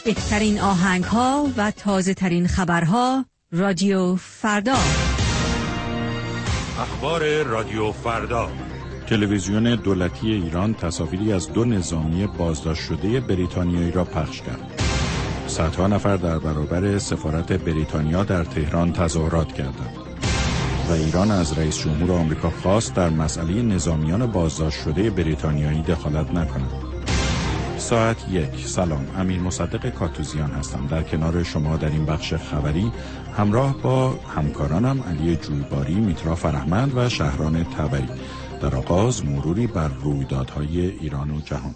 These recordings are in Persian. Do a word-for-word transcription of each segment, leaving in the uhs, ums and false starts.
بهترین آهنگ ها و تازه ترین خبرها رادیو فردا. اخبار رادیو فردا. تلویزیون دولتی ایران تصاویری از دو نظامی بازداشت شده بریتانیایی را پخش کرد. صدها نفر در برابر سفارت بریتانیا در تهران تظاهرات کردند و ایران از رئیس جمهور آمریکا خواست در مسئله نظامیان بازداشت شده بریتانیایی دخالت نکند. ساعت یک. سلام، امیر مصدق کاتوزیان هستم. در کنار شما در این بخش خبری همراه با همکارانم علی جویباری، میترا فرهمند و شهران تبری. در آغاز مروری بر رویدادهای ایران و جهان.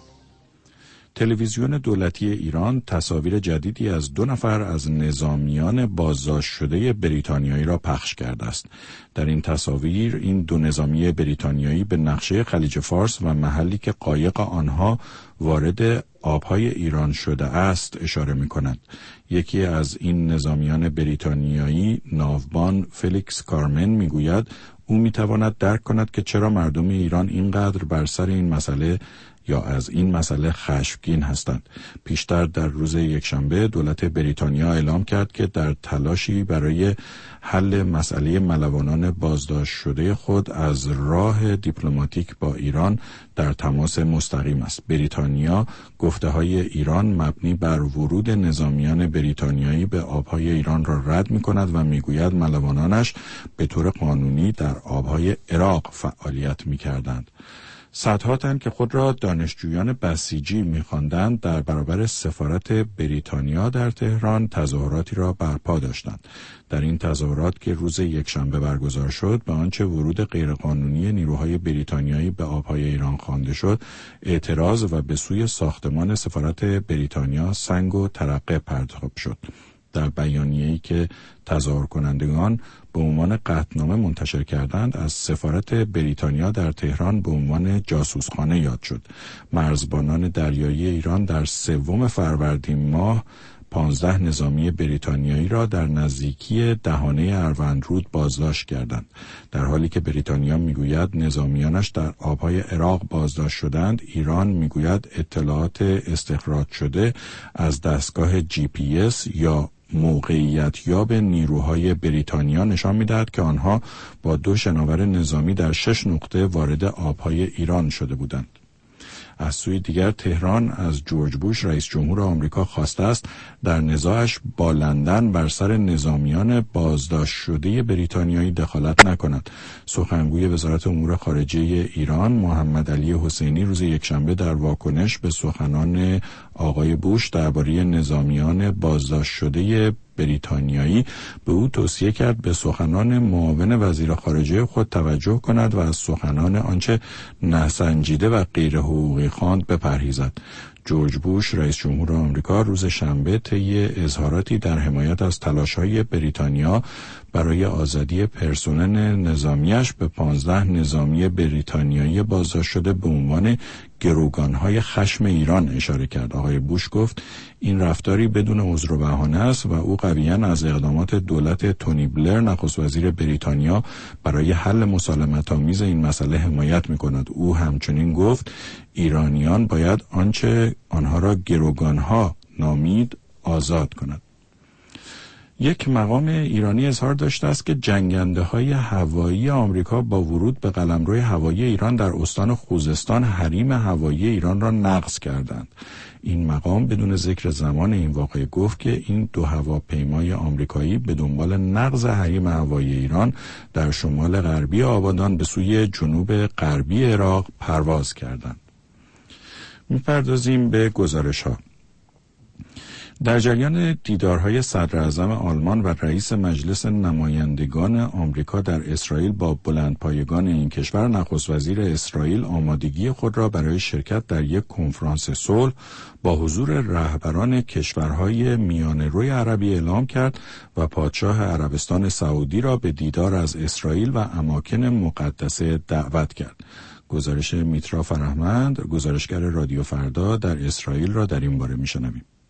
تلویزیون دولتی ایران تصاویر جدیدی از دو نفر از نظامیان بازداشت شده بریتانیایی را پخش کرده است. در این تصاویر این دو نظامی بریتانیایی به نقشه خلیج فارس و محلی که قایق آنها وارد آبهای ایران شده است اشاره می‌کند. یکی از این نظامیان بریتانیایی، ناوبان فلیکس کارمن، میگوید او میتواند درک کند که چرا مردم ایران اینقدر بر سر این مسئله یا از این مسئله خشمگین هستند. پیشتر در روز یکشنبه دولت بریتانیا اعلام کرد که در تلاشی برای حل مسئله ملوانان بازداشت شده خود از راه دیپلماتیک با ایران در تماس مستقیم است. بریتانیا گفته‌های ایران مبنی بر ورود نظامیان بریتانیایی به آبهای ایران را رد می‌کند و می‌گوید ملوانانش به طور قانونی در آبهای عراق فعالیت می‌کردند. صدها تن که خود را دانشجویان بسیجی می‌خواندند در برابر سفارت بریتانیا در تهران تظاهراتی را برپا داشتند. در این تظاهرات که روز یکشنبه برگزار شد به آنچه ورود غیرقانونی نیروهای بریتانیایی به آبهای ایران خوانده شد اعتراض و به سوی ساختمان سفارت بریتانیا سنگ و ترقه پرتاب شد. در بیانیه‌ای که تظاهر کنندگان به عنوان قطعنامه منتشر کردند از سفارت بریتانیا در تهران به عنوان جاسوسخانه یاد شد. مرزبانان دریایی ایران در سوم فروردین ماه پانزده نظامی بریتانیایی را در نزدیکی دهانه اروندرود بازداشت کردند. در حالی که بریتانیا میگوید نظامیانش در آبهای عراق بازداشت شدند، ایران میگوید اطلاعات استخراج شده از دستگاه جی پی اس یا موقعیت یاب نیروهای بریتانیا نشان می‌دهد که آنها با دو شناور نظامی در شش نقطه وارد آبهای ایران شده بودند. از سوی دیگر تهران از جورج بوش رئیس جمهور آمریکا خواسته است در نزاعش با لندن بر سر نظامیان بازداشت شده بریتانیایی دخالت نکند. سخنگوی وزارت امور خارجه ایران محمد علی حسینی روز یکشنبه در واکنش به سخنان آقای بوش درباره نظامیان بازداشت شده بریتانیایی به او توصیه کرد به سخنان معاون وزیر خارجه خود توجه کند و از سخنان آنچه ناسنجیده و غیر حقوقی خواند بپرهیزد. جورج بوش رئیس جمهور آمریکا روز شنبه طی اظهاراتی در حمایت از تلاش‌های بریتانیا برای آزادی پرسنل نظامیش به پانزده نظامی بریتانیایی بازداشت شده به عنوان گروگان‌های خشم ایران اشاره کرد. آقای بوش گفت این رفتاری بدون عذر و بهانه است و او قویاً از اقدامات دولت تونی بلر نخست وزیر بریتانیا برای حل مسالمت‌آمیز این مسئله حمایت می‌کند. او همچنین گفت ایرانیان باید آنچه آنها را گروگان‌ها نامید آزاد کند. یک مقام ایرانی اظهار داشته است که جنگنده‌های هوایی آمریکا با ورود به قلمرو هوایی ایران در استان خوزستان حریم هوایی ایران را نقض کردند. این مقام بدون ذکر زمان این واقعه گفت که این دو هواپیمای آمریکایی به دنبال نقض حریم هوایی ایران در شمال غربی آبادان به سوی جنوب غربی عراق پرواز کردند. می‌پردازیم به گزارش‌ها. در جریان دیدارهای صدر اعظم آلمان و رئیس مجلس نمایندگان آمریکا در اسرائیل با بلندپایگان این کشور، نخست وزیر اسرائیل آمادگی خود را برای شرکت در یک کنفرانس صلح با حضور رهبران کشورهای میانه‌روی عربی اعلام کرد و پادشاه عربستان سعودی را به دیدار از اسرائیل و اماکن مقدسه دعوت کرد. گزارش میترا فرهمند، گزارشگر رادیو فردا در اسرائیل را در این باره میشنویم.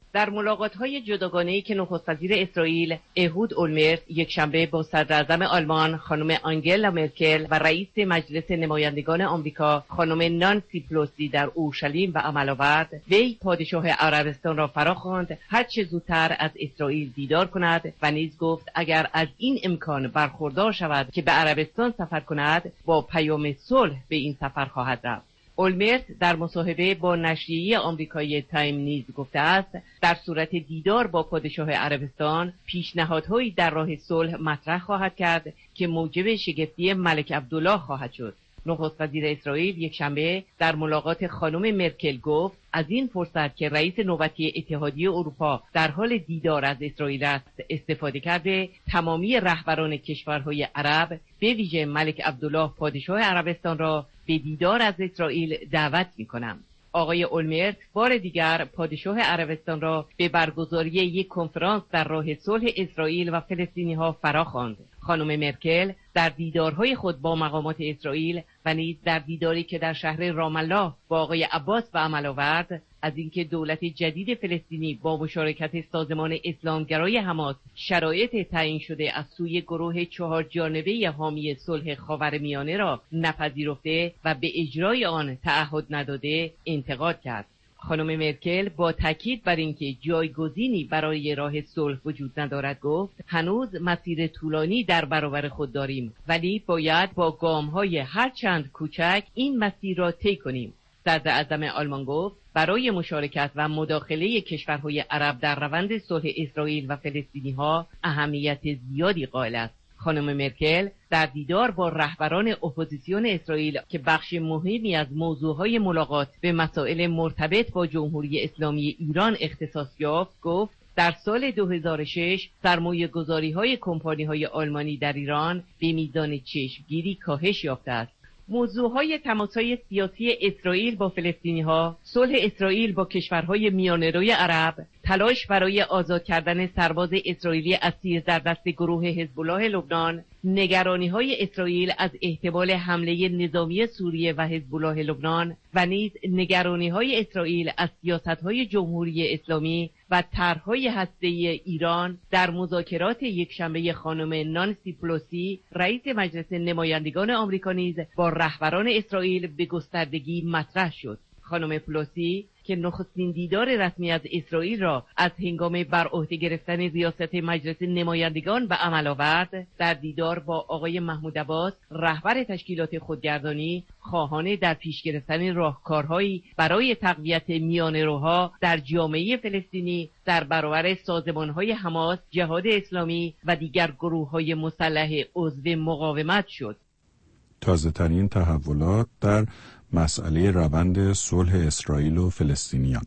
در ملاقات‌های جداگانه‌ای که نخست وزیر اسرائیل اهود اولمرت یکشنبه با صدراعظم آلمان خانم آنگلا مرکل و رئیس مجلس نمایندگان آمریکا خانم نانسی پلوسی در اورشلیم و عمل آورد، وی پادشاه عربستان را فراخواند هر چه زودتر از اسرائیل دیدار کند و نیز گفت اگر از این امکان برخوردار شود که به عربستان سفر کند با پیام صلح به این سفر خواهد رفت. اولمرت در مصاحبه با نشریه آمریکایی تایم نیز گفته است در صورت دیدار با پادشاه عربستان پیشنهادهایی در راه صلح مطرح خواهد کرد که موجب شگفتی ملک عبدالله خواهد شد. نخست وزیر اسرائیل یکشنبه در ملاقات خانم مرکل گفت از این فرصت که رئیس نوبتی اتحادیه اروپا در حال دیدار از اسرائیل است استفاده کرده تمامی رهبران کشورهای عرب به ویژه ملک عبدالله پادشاه عربستان را به دیدار از اسرائیل دعوت می‌کنم. آقای اولمرت بار دیگر پادشاه عربستان را به برگزاری یک کنفرانس در راه صلح اسرائیل و فلسطینی‌ها فراخواند. خانم مرکل در دیدارهای خود با مقامات اسرائیل و نیز در دیداری که در شهر رام الله با آقای عباس به عمل آورد از اینکه دولت جدید فلسطینی با مشارکت سازمان اسلامگرای حماس شرایط تعیین شده از سوی گروه چهار جانبه حامی صلح خاورمیانه را نپذیرفته و به اجرای آن تعهد نداده انتقاد کرد. خانم مرکل با تاکید بر اینکه جایگزینی برای راه صلح وجود ندارد گفت هنوز مسیر طولانی در برابر خود داریم ولی باید با گام‌های هر چند کوچک این مسیر را طی کنیم. صدراعظم آلمان گفت برای مشارکت و مداخله کشورهای عرب در روند صلح اسرائیل و فلسطینی‌ها اهمیت زیادی قائل است. خانم مرکل در دیدار با رهبران اپوزیسیون اسرائیل که بخش مهمی از موضوعهای ملاقات به مسائل مرتبط با جمهوری اسلامی ایران اختصاص یافت گفت در سال دو هزار و شش سرمایه گذاری های کمپانی های آلمانی در ایران به میزان چشمگیری کاهش یافته است. موضوعهای تماسهای سیاسی اسرائیل با فلسطینی‌ها، صلح اسرائیل با کشورهای میانه‌روی عرب، تلاش برای آزاد کردن سرباز اسرائیلی اسیر در دست گروه حزب الله لبنان، نگرانی‌های اسرائیل از احتمال حمله نظامی سوریه و حزب الله لبنان و نیز نگرانی‌های اسرائیل از سیاست‌های جمهوری اسلامی و طرح‌های هسته‌ای ایران در مذاکرات یکشنبه خانم نانسی پلوسی رئیس مجلس نمایندگان آمریکا نیز با رهبران اسرائیل به گستردگی مطرح شد. خانم پلوسی که نخستین دیدار رسمی از اسرائیل را از هنگام بر عهده گرفتن ریاست مجلس نمایندگان به عمل آورد، در دیدار با آقای محمود عباس رهبر تشکیلات خودگردانی خواهان در پیش گرفتن راهکارهایی برای تقویت میانه‌روها در جامعه فلسطینی در برابر سازمان‌های حماس، جهاد اسلامی و دیگر گروه‌های مسلح عضو مقاومت شد. تازه‌ترین تحولات در مسئله روند صلح اسرائیل و فلسطینیان.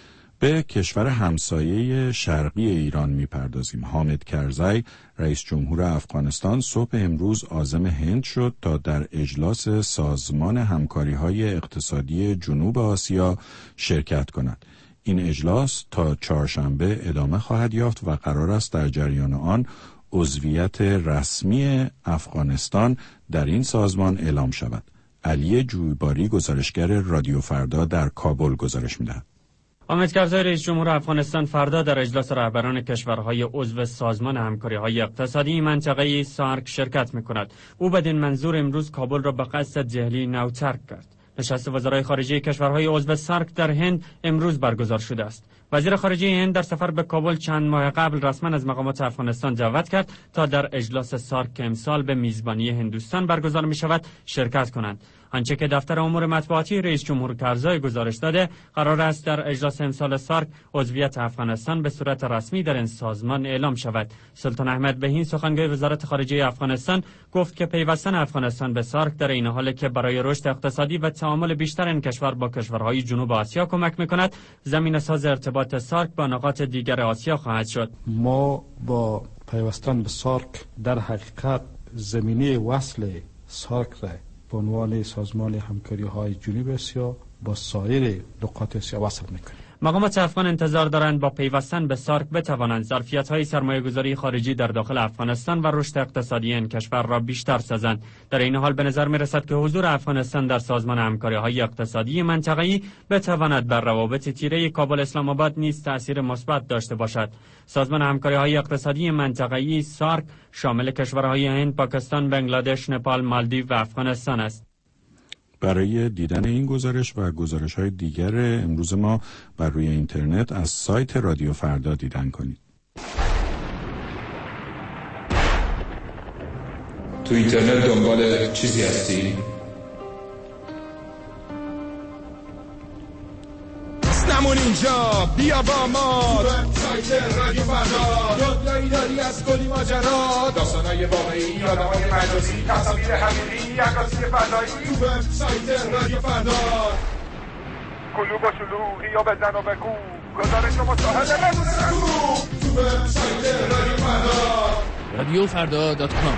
به کشور همسایه شرقی ایران میپردازیم. حامد کرزی رئیس جمهور افغانستان صبح امروز عازم هند شد تا در اجلاس سازمان همکاری‌های اقتصادی جنوب آسیا شرکت کند. این اجلاس تا چهارشنبه ادامه خواهد یافت و قرار است در جریان آن عضویت رسمی افغانستان در این سازمان اعلام شود. علی جویباری گزارشگر رادیو فردا در کابل گزارش می‌دهد. حامد کرزی رئیس جمهور افغانستان فردا در اجلاس رهبران کشورهای عضو سازمان همکاری‌های اقتصادی منطقه سارک شرکت می‌کند. او بدین منظور امروز کابل را به قصد دهلی نو ترک کرد. نشست وزرای خارجه کشورهای عضو سارک در هند امروز برگزار شده است. وزیر خارجه هند در سفر به کابل چند ماه قبل رسما از مقامات افغانستان دعوت کرد تا در اجلاس سارک که امسال به میزبانی هندوستان برگزار می شود شرکت کنند. آنچه که دفتر امور مطبوعاتی رئیس جمهور کرزی گزارش داده، قرار است در اجلاس امسال سارک عضویت افغانستان به صورت رسمی در این سازمان اعلام شود. سلطان احمد بهین سخنگوی وزارت خارجه افغانستان گفت که پیوستن افغانستان به سارک در این حالی که برای رشد اقتصادی و تعامل بیشتر این کشور با کشورهای جنوب آسیا کمک می‌کند، زمینه‌ساز ارتباط سارک با نقاط دیگر آسیا خواهد شد. ما با پیوستن به سارک در حقیقت زمینه وصل سارک را به عنوان سازمان همکاری‌های جنوب آسیا با سایر نقاط آسیا وصل می‌کنیم. مقامات افغان انتظار دارند با پیوستن به سارک بتوانند ظرفیت‌های سرمایه‌گذاری خارجی در داخل افغانستان و رشد اقتصادی این کشور را بیشتر سازند. در این حال به نظر می‌رسد که حضور افغانستان در سازمان همکاری‌های اقتصادی منطقه‌ای بتواند بر روابط تیره کابل اسلام آباد نیز تأثیر مثبت داشته باشد. سازمان همکاری‌های اقتصادی منطقه‌ای سارک شامل کشورهای هند، پاکستان، بنگلادش، نپال، مالدیو و افغانستان است. برای دیدن این گزارش و گزارش‌های دیگر امروز ما بر روی اینترنت از سایت رادیو فردا دیدن کنید. تو اینترنت دنبال چیزی هستی؟ نمون اینجا بیا با ما سایت رادیو فردا دنیایی داری از کلی ماجرا داستانای واقعی آدمای مجازی تصاویر حقیقی عکاسی فضایی تو وب سایت رادیو فردا کلوب و شلوغی و بزن و بگو گزارش و مصاحبه بدون سکو تو وب سایت رادیو فردا رادیو فردا دات کام.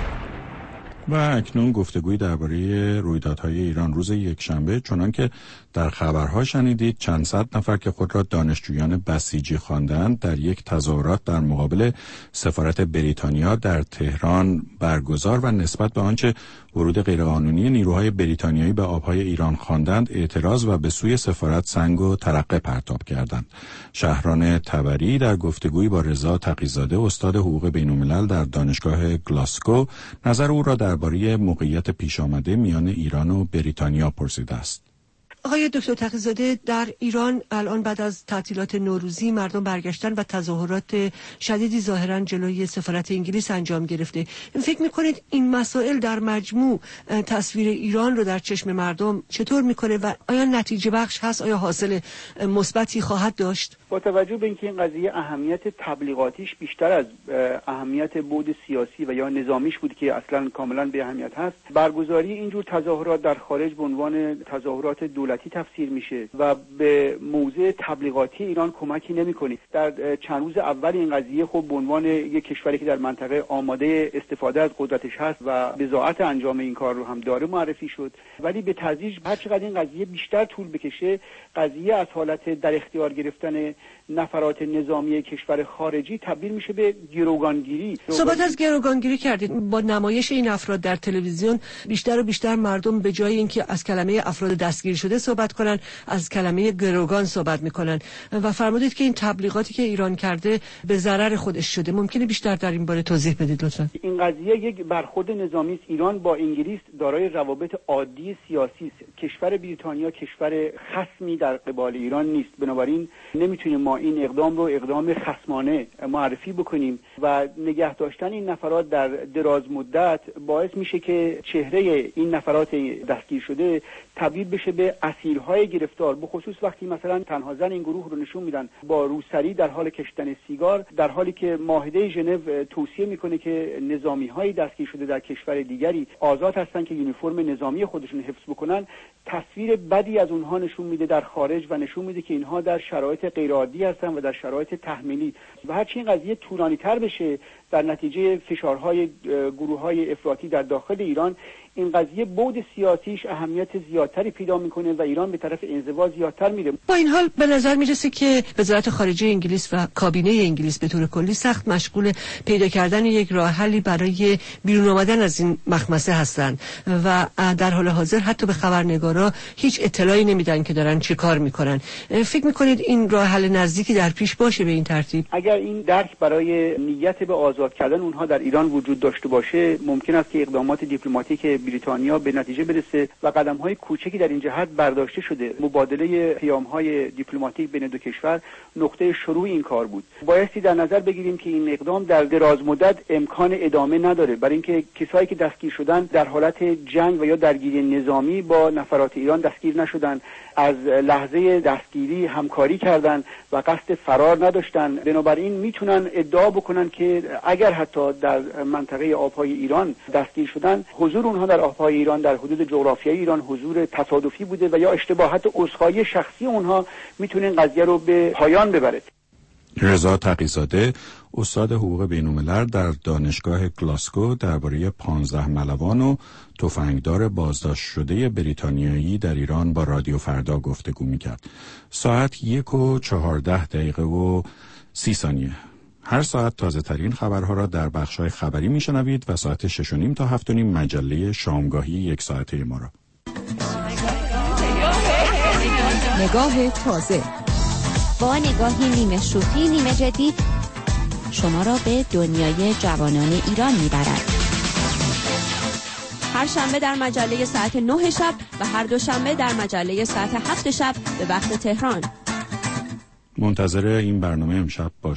و اکنون گفتگوی درباره رویدادهای ایران روز یکشنبه. چنان که در خبرها شنیدید، چند صد نفر که خود را دانشجویان بسیجی خواندند در یک تظاهرات در مقابل سفارت بریتانیا در تهران برگزار و نسبت به آنچه ورود غیرقانونی نیروهای بریتانیایی به آبهای ایران خواندند اعتراض و به سوی سفارت سنگ و ترقه پرتاب کردند. شهران تبری در گفتگویی با رضا تقی‌زاده استاد حقوق بین‌الملل در دانشگاه گلاسکو نظر او را درباره موقعیت پیش آمده میان ایران و بریتانیا پرسیده است. آقای دکتر تقی‌زاده، در ایران الان بعد از تعطیلات نوروزی مردم برگشتن و تظاهرات شدیدی ظاهرا جلوی سفارت انگلیس انجام گرفته. فکر میکنید این مسائل در مجموع تصویر ایران رو در چشم مردم چطور میکنه و آیا نتیجه بخش هست؟ آیا حاصل مثبتی خواهد داشت؟ با توجه به اینکه این قضیه اهمیت تبلیغاتیش بیشتر از اهمیت بود سیاسی و یا نظامیش بود که اصلا کاملا به اهمیت هست، برگزاری اینجور تظاهرات در خارج به عنوان تظاهرات دولتی تفسیر میشه و به موضع تبلیغاتی ایران کمکی نمیکنه. در چند روز اول این قضیه خب به عنوان یک کشوری که در منطقه آماده استفاده از قدرتش هست و بضاعت انجام این کار رو هم داره معرفی شد، ولی به تدریج هر چقدر این قضیه بیشتر طول بکشه، قضیه از حالت در اختیار گرفتن نفرات نظامی کشور خارجی تبدیل میشه به گروگانگیری. صحبت از گروگانگیری کردید. با نمایش این افراد در تلویزیون بیشتر و بیشتر مردم به جای اینکه از کلمه افراد دستگیر شده صحبت کنن، از کلمه گروگان صحبت میکنن و فرمودید که این تبلیغاتی که ایران کرده به ضرر خودش شده. ممکنه بیشتر در این باره توضیح بدید لطفا؟ این قضیه یک برخورد نظامی است. ایران با انگلیس دارای روابط عادی سیاسی است. کشور بریتانیا کشور خصمی در قبال ایران نیست، بنابراین نمیتونیم ما این اقدام رو اقدام خصمانه معرفی بکنیم و نگه داشتن این نفرات در دراز مدت باعث میشه که چهره این نفرات دستگیر شده تبدیل بشه به اسیرهای گرفتار، به خصوص وقتی مثلا تنها زن این گروه رو نشون میدن با روسری در حال کشیدن سیگار، در حالی که معاهده ژنو توصیه میکنه که نظامی‌های دستگیر شده در کشور دیگری آزاد هستن که یونیفرم نظامی خودشون حفظ بکنن. تصویر بدی از اونها نشون میده در خارج و نشون میده که اینها در شرایط غیرعادی هستن و در شرایط تحمیلی و هرچی این قضیه طولانی تر بشه در نتیجه فشارهای گروه‌های افراطی در داخل ایران، این قضیه بود سیاسیش اهمیت زیادتری پیدا میکنه و ایران به طرف انزوا زیادتر میره. با این حال به نظر میرسه که وزارت خارجه انگلیس و کابینه انگلیس به طور کلی سخت مشغول پیدا کردن یک راه حلی برای بیرون آمدن از این مخمسه هستن و در حال حاضر حتی به خبرنگارا هیچ اطلاعی نمیدن که دارن چه کار میکنن. فکر میکنید این راه حل نزدیکی در پیش باشه به این ترتیب؟ اگر این درک برای نیت به آزاد کردن اونها در ایران وجود داشته باشه، ممکن است که اقدامات دیپلماتیک بریتانیا به نتیجه برسه و قدم‌های کوچکی در این جهت برداشته شده. مبادله پیام‌های دیپلماتیک بین دو کشور نقطه شروع این کار بود. بایستی در نظر بگیریم که این اقدام در دراز مدت امکان ادامه نداره، برای اینکه کسایی که دستگیر شدن در حالت جنگ و یا درگیری نظامی با نفرات ایران دستگیر نشدن، از لحظه دستگیری همکاری کردن و قصد فرار نداشتن. بنابراین میتونن ادعا بکنن که اگر حتی در منطقه آبهای ایران دستگیر شدن، حضور اونها در آبهای ایران در حدود جغرافیایی ایران حضور تصادفی بوده و یا اشتباهات عذرخواهی شخصی اونها میتونه این قضیه رو به پایان ببره. رضا تقی‌زاده استاد حقوق بین‌الملل در دانشگاه گلاسکو درباره پانزده ملوان و تفنگدار بازداشت شده بریتانیایی در ایران با رادیو فردا گفتگو می‌کرد. ساعت یک و چهارده دقیقه و سی ثانیه. هر ساعت تازه ترین خبرها را در بخش‌های خبری می‌شنوید و ساعت شش و نیم تا هفت و نیم مجله شامگاهی یک ساعته ما را. نگاه تازه با نگاهی نیمه شوخی نیمه جدی شما را به دنیای جوانان ایران میبرد. هر شنبه در مجله ساعت نه شب و هر دوشنبه در مجله ساعت هفت شب به وقت تهران. منتظر این برنامه امشب باشید.